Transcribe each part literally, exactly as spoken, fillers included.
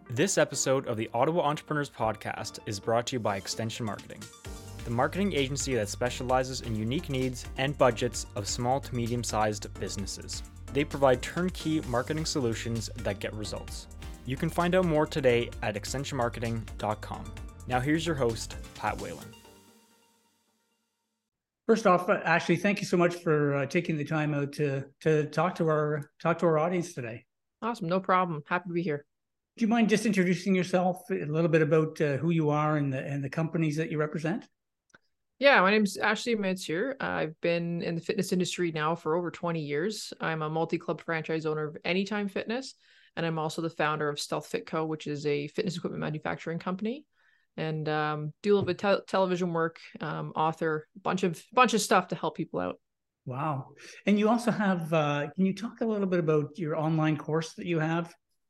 This episode of the Ottawa Entrepreneurs Podcast is brought to you by Extension Marketing, the marketing agency that specializes in unique needs and budgets of small to medium-sized businesses. They provide turnkey marketing solutions that get results. You can find out more today at extension marketing dot com. Now here's your host, Pat Whalen. First off, Ashley, thank you so much for uh, taking the time out to to talk to our talk to our audience today. Awesome, no problem. Happy to be here. Do you mind just introducing yourself, a little bit about uh, who you are and the and the companies that you represent? Yeah, my name's Ashley Metzger. I've been in the fitness industry now for over twenty years. I'm a multi-club franchise owner of Anytime Fitness, and I'm also the founder of Stealth Fit Co., which is a fitness equipment manufacturing company. And um, do a little bit of te- television work, um, author, bunch of bunch of stuff to help people out. Wow. And you also have, uh, can you talk a little bit about your online course that you have?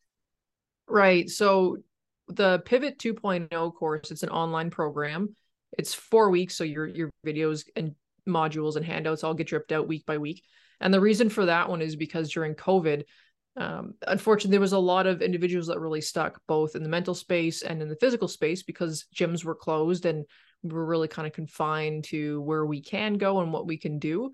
Right. So the Pivot two point oh course, it's an online program. It's four weeks. So your, your videos and modules and handouts all get dripped out week by week. And the reason for that one is because during COVID, Um, unfortunately, there was a lot of individuals that really stuck both in the mental space and in the physical space because gyms were closed and we were really kind of confined to where we can go and what we can do.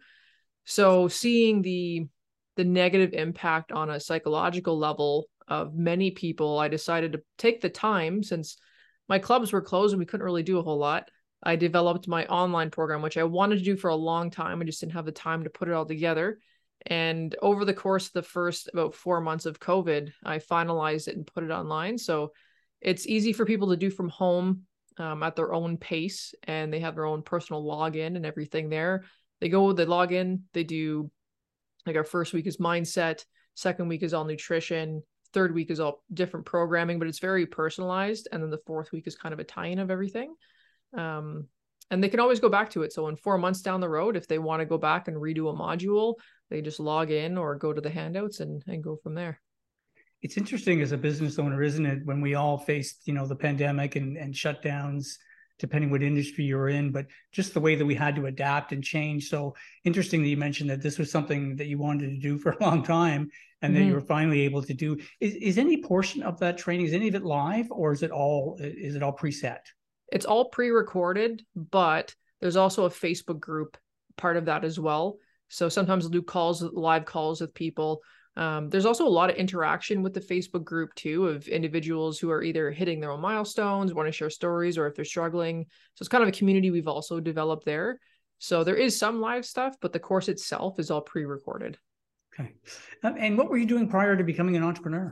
So seeing the the negative impact on a psychological level of many people, I decided to take the time, since my clubs were closed and we couldn't really do a whole lot. I developed my online program, which I wanted to do for a long time. I just didn't have the time to put it all together. And over the course of the first about four months of COVID, I finalized it and put it online. So it's easy for people to do from home um, at their own pace, and they have their own personal login and everything there. They go, they log in, they do, like, our first week is mindset, second week is all nutrition, third week is all different programming, but it's very personalized. And then the fourth week is kind of a tie-in of everything. Um, And they can always go back to it. So in four months down the road, if they want to go back and redo a module, they just log in or go to the handouts and, and go from there. It's interesting as a business owner, isn't it? When we all faced, you know, the pandemic and, and shutdowns, depending what industry you're in, but just the way that we had to adapt and change. So interesting that you mentioned that this was something that you wanted to do for a long time and mm-hmm. that you were finally able to do. Is, is any portion of that training, is any of it live, or is it all, is it all preset? It's all pre-recorded, but there's also a Facebook group part of that as well. So sometimes I'll do calls, live calls with people. Um, there's also a lot of interaction with the Facebook group too, of individuals who are either hitting their own milestones, want to share stories, or if they're struggling. So it's kind of a community we've also developed there. So there is some live stuff, but the course itself is all pre-recorded. Okay. Um, and what were you doing prior to becoming an entrepreneur?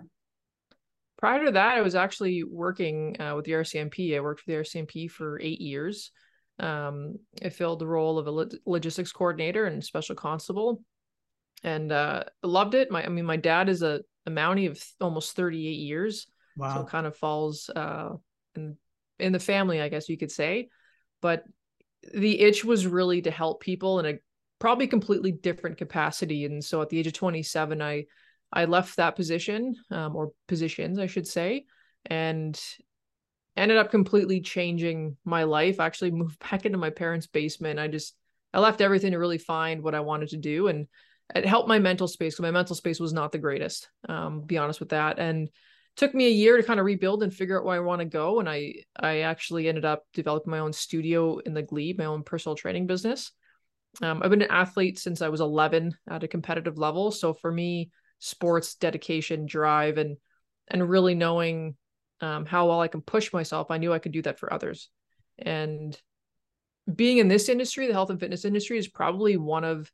Prior to that, I was actually working uh, with the R C M P. I worked for the R C M P for eight years. Um, I filled the role of a log- logistics coordinator and special constable, and uh, loved it. My, I mean, my dad is a, a Mountie of almost thirty-eight years. Wow. So it kind of falls uh, in, in the family, I guess you could say. But the itch was really to help people in a probably completely different capacity. And so at the age of twenty-seven, I I left that position, um, or positions, I should say, and ended up completely changing my life. I actually moved back into my parents' basement. I just, I left everything to really find what I wanted to do. And it helped my mental space, because my mental space was not the greatest, um, be honest with that. And it took me a year to kind of rebuild and figure out where I want to go. And I, I actually ended up developing my own studio in the Glebe, my own personal training business. Um, I've been an athlete since I was eleven at a competitive level. So for me, sports, dedication, drive, and and really knowing um, how well I can push myself, I knew I could do that for others. And being in this industry, the health and fitness industry, is probably one of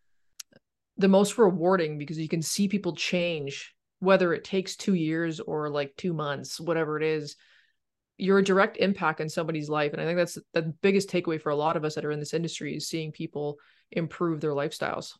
the most rewarding, because you can see people change, whether it takes two years or like two months, whatever it is. You're a direct impact on somebody's life. And I think that's the biggest takeaway for a lot of us that are in this industry, is seeing people improve their lifestyles.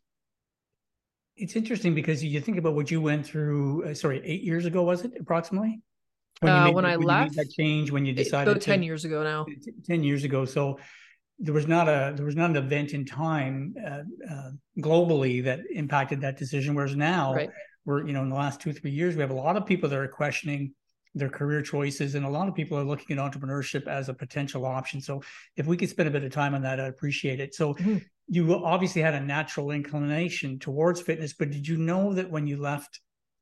It's interesting because you think about what you went through, uh, sorry, eight years ago, was it approximately? When, you uh, made, when I when left, you made that change, when you decided about ten to, years ago now, ten years ago. So there was not a, there was not an event in time uh, uh, globally that impacted that decision. Whereas now right. we're, you know, in the last two, three years, we have a lot of people that are questioning their career choices. And a lot of people are looking at entrepreneurship as a potential option. So if we could spend a bit of time on that, I'd appreciate it. So mm-hmm. you obviously had a natural inclination towards fitness, but did you know that when you left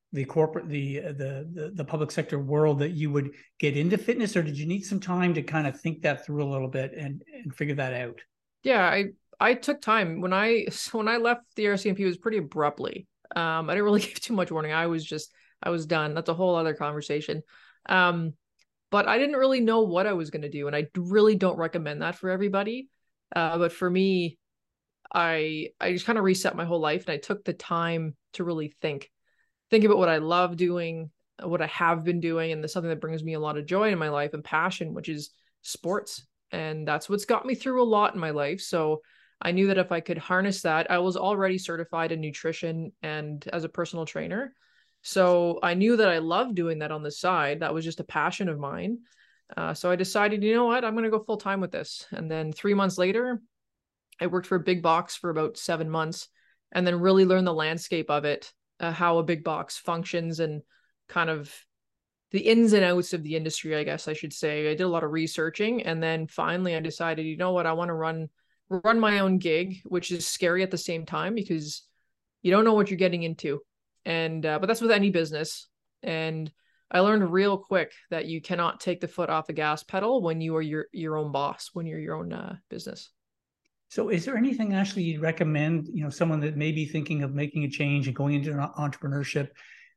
the corporate, the, the, the, the public sector world that you would get into fitness, or did you need some time to kind of think that through a little bit and, and figure that out? Yeah, I, I took time when I, when I left the R C M P, it was pretty abruptly. Um, I didn't really give too much warning. I was just, I was done. That's a whole other conversation. Um, but I didn't really know what I was going to do. And I really don't recommend that for everybody. Uh, but for me, I, I just kind of reset my whole life, and I took the time to really think, think about what I love doing, what I have been doing, and the something that brings me a lot of joy in my life and passion, which is sports. And that's what's got me through a lot in my life. So I knew that if I could harness that, I was already certified in nutrition and as a personal trainer. So I knew that I loved doing that on the side. That was just a passion of mine. Uh, so I decided, you know what, I'm going to go full time with this. And then three months later, I worked for a big box for about seven months and then really learned the landscape of it, uh, how a big box functions and kind of the ins and outs of the industry, I guess I should say. I did a lot of researching, and then finally I decided, you know what, I want to run run my own gig, which is scary at the same time because you don't know what you're getting into. And uh, but that's with any business. And I learned real quick that you cannot take the foot off the gas pedal when you are your your own boss, when you're your own uh, business. So is there anything actually you'd recommend, you know, someone that may be thinking of making a change and going into entrepreneurship?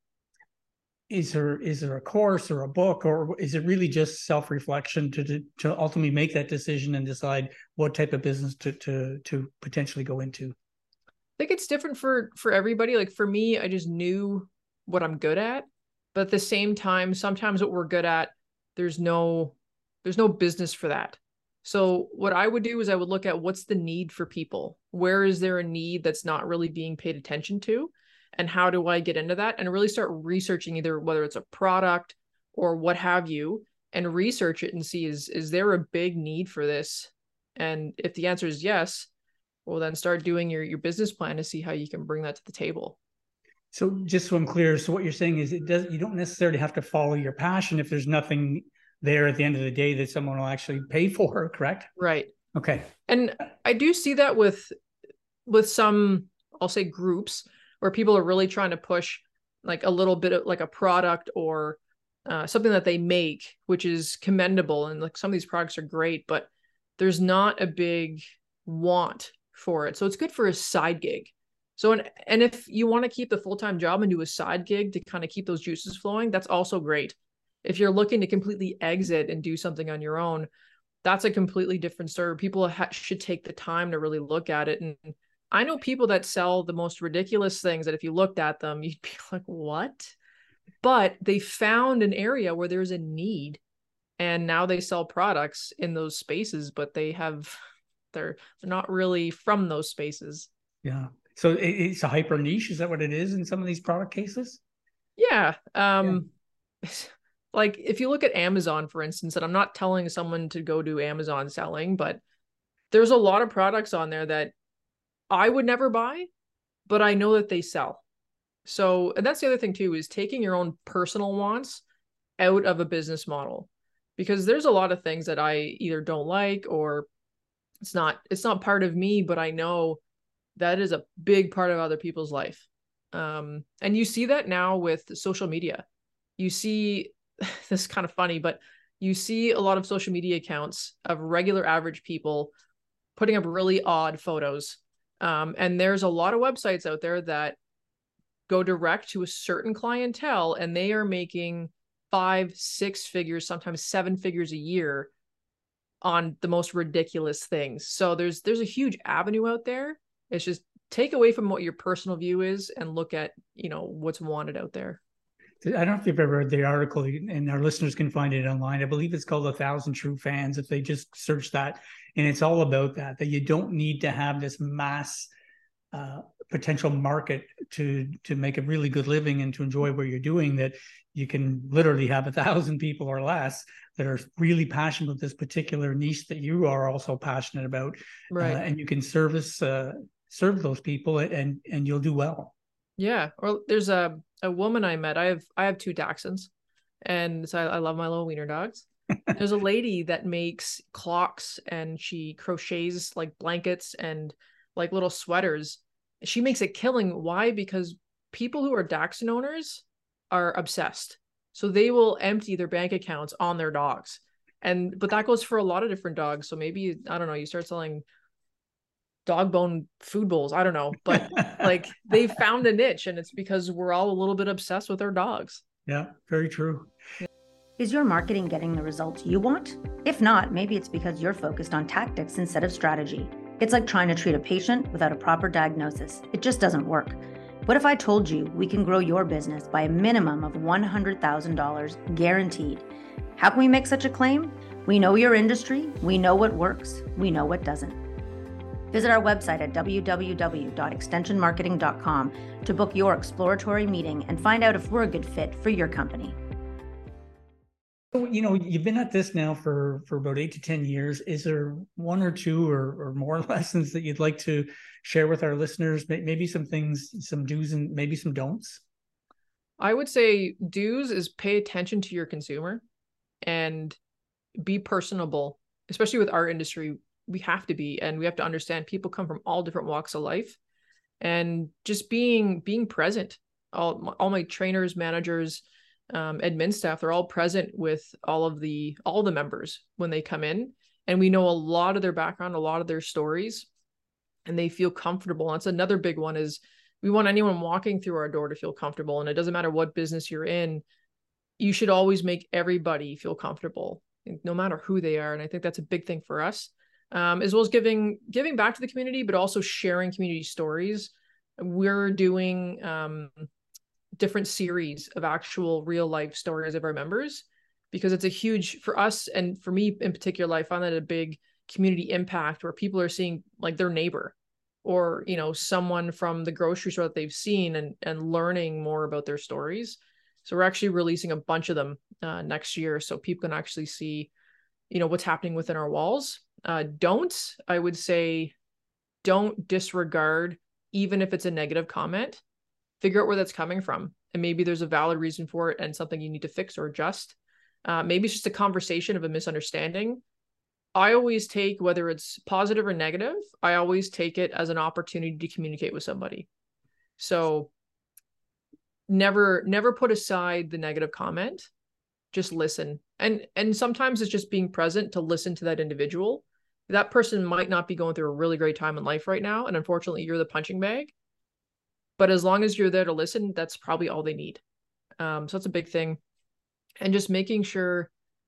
Is there is there a course or a book, or is it really just self-reflection to, to to ultimately make that decision and decide what type of business to to to potentially go into? I think it's different for for everybody. Like for me, I just knew what I'm good at, but at the same time, sometimes what we're good at, there's no there's no business for that. So what I would do is I would look at what's the need for people. Where is there a need that's not really being paid attention to? And how do I get into that? And really start researching either whether it's a product or what have you, and research it and see, is, is there a big need for this? And if the answer is yes, well, then start doing your, your business plan to see how you can bring that to the table. So just so I'm clear, so what you're saying is it does, you don't necessarily have to follow your passion if there's nothing there at the end of the day that someone will actually pay for, correct? Right. Okay. And I do see that with, with some, I'll say groups where people are really trying to push like a little bit of like a product or uh, something that they make, which is commendable. And like some of these products are great, but there's not a big want for it. So it's good for a side gig. So, and, and if you want to keep the full-time job and do a side gig to kind of keep those juices flowing, that's also great. If you're looking to completely exit and do something on your own, that's a completely different story. People ha- should take the time to really look at it. And I know people that sell the most ridiculous things that if you looked at them, you'd be like, what? But they found an area where there's a need, and now they sell products in those spaces, but they have, they're, they're not really from those spaces. Yeah. So it's a hyper niche. Is that what it is in some of these product cases? Yeah. Um, yeah. Like if you look at Amazon, for instance, and I'm not telling someone to go do Amazon selling, but there's a lot of products on there that I would never buy, but I know that they sell. So, and that's the other thing too, is taking your own personal wants out of a business model, because there's a lot of things that I either don't like or it's not, it's not part of me, but I know that is a big part of other people's life. Um, and you see that now with social media. You see, this is kind of funny, but you see a lot of social media accounts of regular average people putting up really odd photos. Um, and there's a lot of websites out there that go direct to a certain clientele, and they are making five, six figures, sometimes seven figures a year on the most ridiculous things. So there's there's a huge avenue out there. It's just take away from what your personal view is and look at, you know, what's wanted out there. I don't know if you've ever read the article, and our listeners can find it online. I believe it's called A Thousand True Fans, if they just search that. And it's all about that, that you don't need to have this mass uh, potential market to to make a really good living and to enjoy what you're doing, that you can literally have a thousand people or less that are really passionate about this particular niche that you are also passionate about. Right. Uh, and you can service, uh, serve those people, and, and you'll do well. Yeah. Or there's a, a woman I met. I have, I have two Dachshunds, and so I, I love my little wiener dogs. There's a lady that makes clocks, and she crochets like blankets and like little sweaters. She makes a killing. Why? Because people who are Dachshund owners, are obsessed. So they will empty their bank accounts on their dogs. And, but that goes for a lot of different dogs. So maybe, I don't know, you start selling dog bone food bowls. I don't know, but like they found a niche, and it's because we're all a little bit obsessed with our dogs. Yeah, very true. Is your marketing getting the results you want? If not, maybe it's because you're focused on tactics instead of strategy. It's like trying to treat a patient without a proper diagnosis. It just doesn't work. What if I told you we can grow your business by a minimum of one hundred thousand dollars guaranteed? How can we make such a claim? We know your industry, we know what works, we know what doesn't. Visit our website at w w w dot extension marketing dot com to book your exploratory meeting and find out if we're a good fit for your company. You know, you've been at this now for, for about eight to ten years. Is there one or two or, or more lessons that you'd like to share with our listeners? Maybe some things, some do's and maybe some don'ts? I would say do's is pay attention to your consumer and be personable, especially with our industry. We have to be, and we have to understand people come from all different walks of life, and just being, being present. All, all my trainers, managers, um, admin staff, they're all present with all of the, all the members when they come in, and we know a lot of their background, a lot of their stories, and they feel comfortable. And that's another big one, is we want anyone walking through our door to feel comfortable. And it doesn't matter what business you're in, you should always make everybody feel comfortable, no matter who they are. And I think that's a big thing for us. Um, as well as giving giving back to the community, but also sharing community stories. We're doing um, different series of actual real life stories of our members, because it's a huge, for us and for me in particular, I find that a big community impact, where people are seeing like their neighbor or, you know, someone from the grocery store that they've seen, and, and learning more about their stories. So we're actually releasing a bunch of them uh, next year, so people can actually see, you know, what's happening within our walls. Uh, don't, I would say, don't disregard, even if it's a negative comment. Figure out where that's coming from. And maybe there's a valid reason for it and something you need to fix or adjust. Uh, maybe it's just a conversation of a misunderstanding. I always take, whether it's positive or negative, I always take it as an opportunity to communicate with somebody. So never, never put aside the negative comment. Just listen. And, and sometimes it's just being present to listen to that individual. That person might not be going through a really great time in life right now, and unfortunately you're the punching bag. But as long as you're there to listen, that's probably all they need. Um, so that's a big thing. And just making sure,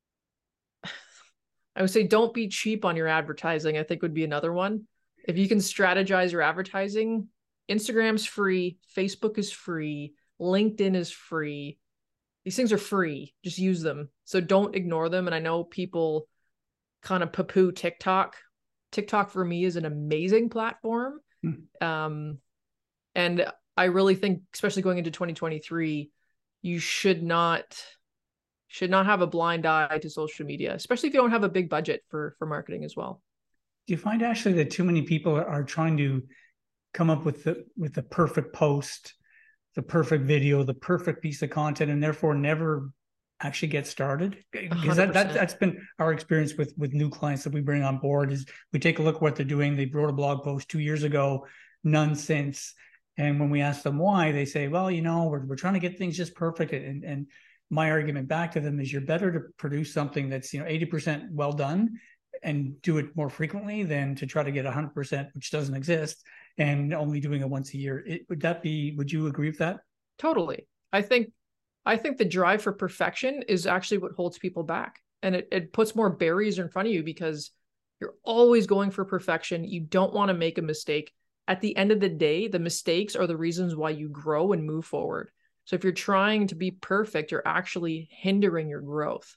I would say, don't be cheap on your advertising, I think would be another one. If you can strategize your advertising, Instagram's free, Facebook is free, LinkedIn is free. These things are free. Just use them. So don't ignore them. And I know people kind of poo-poo TikTok. TikTok for me is an amazing platform. Mm. Um, and I really think, especially going into twenty twenty-three, you should not, should not have a blind eye to social media, especially if you don't have a big budget for, for marketing as well. Do you find, Ashley, that too many people are trying to come up with the, with the perfect post, the perfect video, the perfect piece of content, and therefore never actually get started? Because that, that, that's been our experience with, with new clients that we bring on board. Is we take a look at what they're doing. They wrote a blog post two years ago, none since. And when we ask them why, they say, well, you know, we're, we're trying to get things just perfect. And, and my argument back to them is, you're better to produce something that's, you know, eighty percent well done and do it more frequently than to try to get one hundred percent, which doesn't exist, and only doing it once a year. It, would that be, would you agree with that? Totally. I think I think the drive for perfection is actually what holds people back. And it, it puts more barriers in front of you, because you're always going for perfection. You don't want to make a mistake. At the end of the day, the mistakes are the reasons why you grow and move forward. So if you're trying to be perfect, you're actually hindering your growth.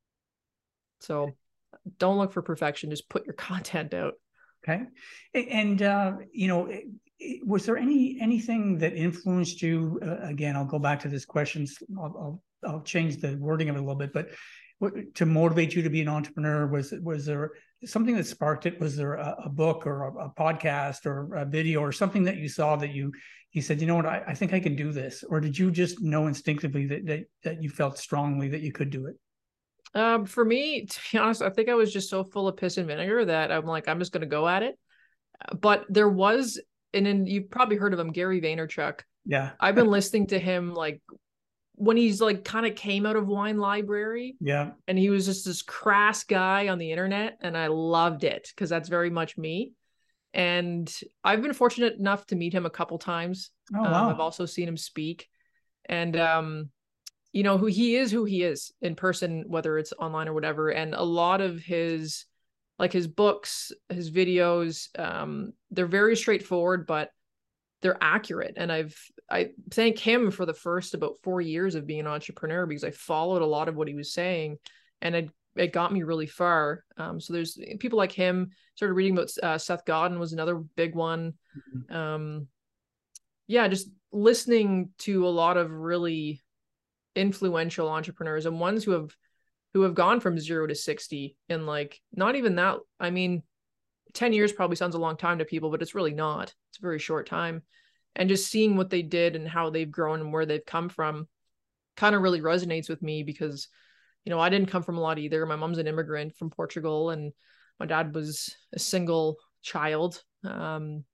So don't look for perfection. Just put your content out. Okay. And, uh, you know, was there any anything that influenced you? Uh, again, I'll go back to this question. I'll, I'll, I'll change the wording of it a little bit, but what, to motivate you to be an entrepreneur, was was there something that sparked it? Was there a, a book or a, a podcast or a video or something that you saw that you you said, you know what, I, I think I can do this? Or did you just know instinctively that that, that you felt strongly that you could do it? Um, for me, to be honest, I think I was just so full of piss and vinegar that I'm like, I'm just going to go at it. But there was, and then you've probably heard of him, Gary Vaynerchuk. Yeah. I've been listening to him like when he's like kind of came out of Wine Library. Yeah. And he was just this crass guy on the internet. And I loved it because that's very much me. And I've been fortunate enough to meet him a couple times. Oh, wow. Um, I've also seen him speak. And, um, you know, who he is, who he is in person, whether it's online or whatever. And a lot of his, like his books, his videos, um, they're very straightforward, but they're accurate. And I've, I thank him for the first about four years of being an entrepreneur, because I followed a lot of what he was saying, and it, it got me really far. Um, so there's people like him. Started reading about uh, Seth Godin was another big one. Mm-hmm. Um, yeah, just listening to a lot of really influential entrepreneurs and ones who have who have gone from zero to sixty in like not even that. I mean, ten years probably sounds a long time to people, but it's really not. It's a very short time. And just seeing what they did and how they've grown and where they've come from kind of really resonates with me, because, you know, I didn't come from a lot either. My mom's an immigrant from Portugal, and my dad was a single child. Um,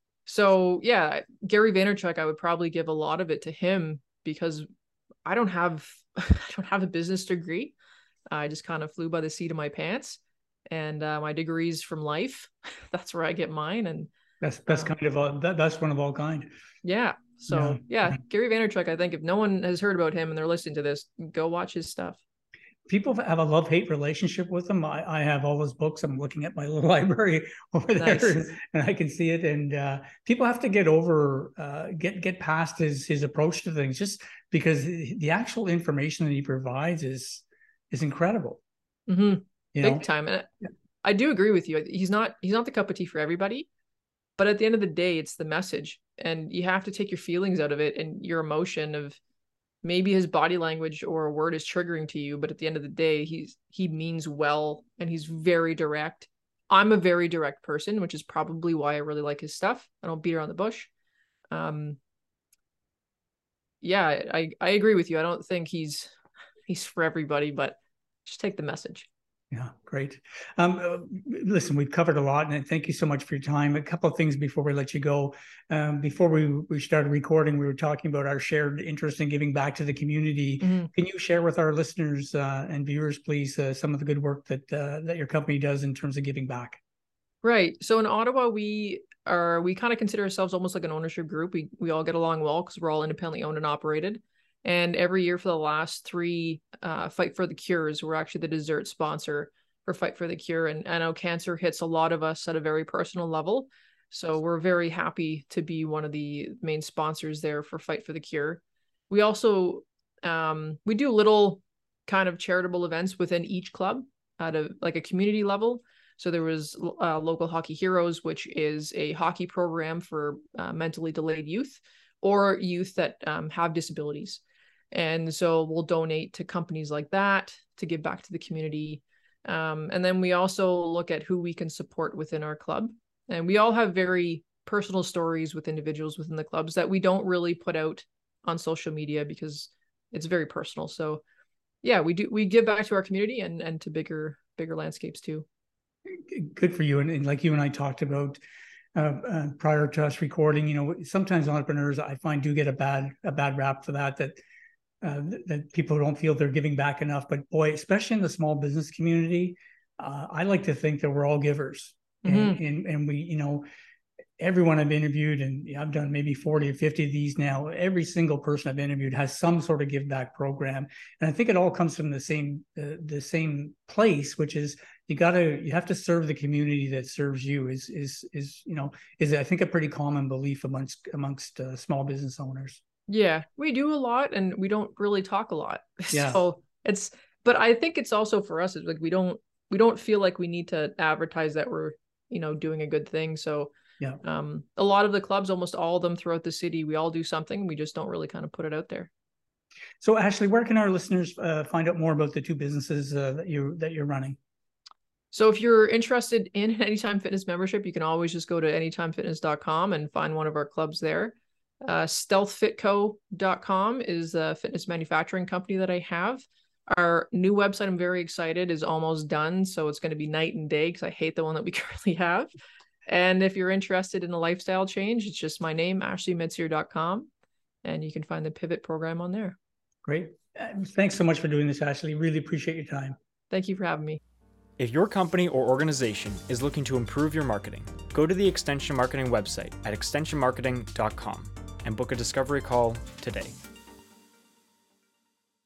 so yeah, Gary Vaynerchuk, I would probably give a lot of it to him, because I don't have, I don't have a business degree. I just kind of flew by the seat of my pants, and uh, my degrees from life. That's where I get mine. And that's, that's um, kind of a, that, that's one of all kind. Yeah. So yeah. yeah, Gary Vaynerchuk, I think if no one has heard about him and they're listening to this, go watch his stuff. People have a love-hate relationship with him. I, I have all his books. I'm looking at my little library over there, nice. And I can see it. And uh, people have to get over, uh, get get past his his approach to things, just because the actual information that he provides is is incredible. Mm-hmm. You Big know? time. And I do agree with you. He's not he's not the cup of tea for everybody, but at the end of the day, it's the message, and you have to take your feelings out of it and your emotion of. Maybe his body language or a word is triggering to you, but at the end of the day, he's he means well, and he's very direct. I'm a very direct person, which is probably why I really like his stuff. I don't beat around the bush. Um, yeah, I, I agree with you. I don't think he's he's for everybody, but just take the message. Yeah, great. Um, uh, listen, we've covered a lot, and thank you so much for your time. A couple of things before we let you go. Um, before we, we started recording, we were talking about our shared interest in giving back to the community. Mm-hmm. Can you share with our listeners uh, and viewers, please, uh, some of the good work that uh, that your company does in terms of giving back? Right. So in Ottawa, we are we kind of consider ourselves almost like an ownership group. We we all get along well because we're all independently owned and operated. And every year for the last three uh, Fight for the Cures, we're actually the dessert sponsor for Fight for the Cure. And I know cancer hits a lot of us at a very personal level. So we're very happy to be one of the main sponsors there for Fight for the Cure. We also, um, we do little kind of charitable events within each club at a like a community level. So there was uh, Local Hockey Heroes, which is a hockey program for uh, mentally delayed youth or youth that um, have disabilities. And so we'll donate to companies like that to give back to the community. Um, and then we also look at who we can support within our club. And we all have very personal stories with individuals within the clubs that we don't really put out on social media because it's very personal. So yeah, we do, we give back to our community and, and to bigger, bigger landscapes too. Good for you. And, and like you and I talked about uh, uh, prior to us recording, you know, sometimes entrepreneurs I find do get a bad, a bad rap for that, that Uh, that people don't feel they're giving back enough. But boy, especially in the small business community, uh, I like to think that we're all givers. Mm-hmm. And, and and we, you know, everyone I've interviewed, and I've done maybe forty or fifty of these now, every single person I've interviewed has some sort of give back program. And I think it all comes from the same uh, the same place, which is you got to, you have to serve the community that serves you is, is, is, you know, is I think a pretty common belief amongst, amongst uh, small business owners. Yeah, we do a lot and we don't really talk a lot. Yeah. So it's, but I think it's also for us, it's like, we don't, we don't feel like we need to advertise that we're, you know, doing a good thing. So yeah, um, a lot of the clubs, almost all of them throughout the city, we all do something. We just don't really kind of put it out there. So Ashley, where can our listeners uh, find out more about the two businesses uh, that you that you're running? So if you're interested in an Anytime Fitness membership, you can always just go to anytime fitness dot com and find one of our clubs there. Uh, stealth fit co dot com is a fitness manufacturing company that I have. Our new website, I'm very excited, is almost done. So it's going to be night and day because I hate the one that we currently have. And if you're interested in a lifestyle change, it's just my name, ashley mitzier dot com. And you can find the Pivot program on there. Great. Uh, thanks so much for doing this, Ashley. Really appreciate your time. Thank you for having me. If your company or organization is looking to improve your marketing, go to the Extension Marketing website at extension marketing dot com and book a discovery call today.